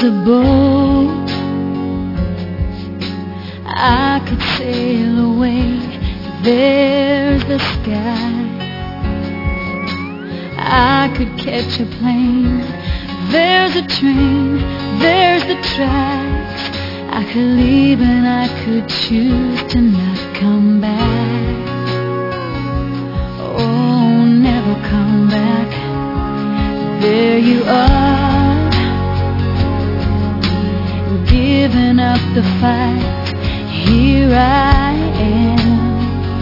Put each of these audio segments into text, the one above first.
a boat I could sail away. There's the sky. I could catch a plane. There's a train. There's the tracks. I could leave and I could choose to not come back. Oh, never come back. There you are, giving up the fight. Here I am,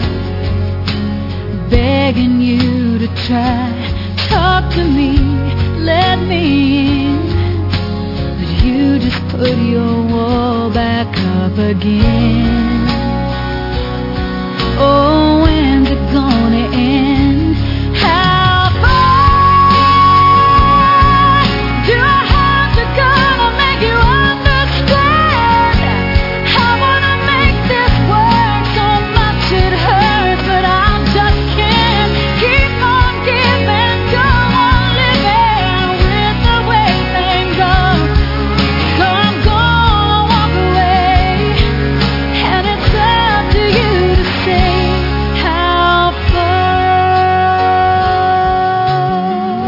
begging you to try. Talk to me, let me in, but you just put your wall back up again. Oh, when's it gonna end? How far do I have to go to make you understand? I wanna make this work so much it hurts, but I just can't keep on giving, go on living with the way things are. So I'm gonna walk away, and it's up to you to say how far.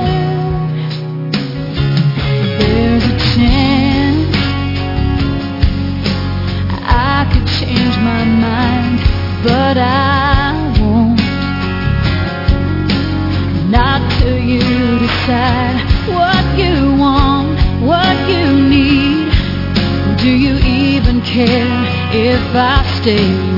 There's a chance I could change my mind, but I won't. Not till you decide what you want, what you need. Do you even care if I stay?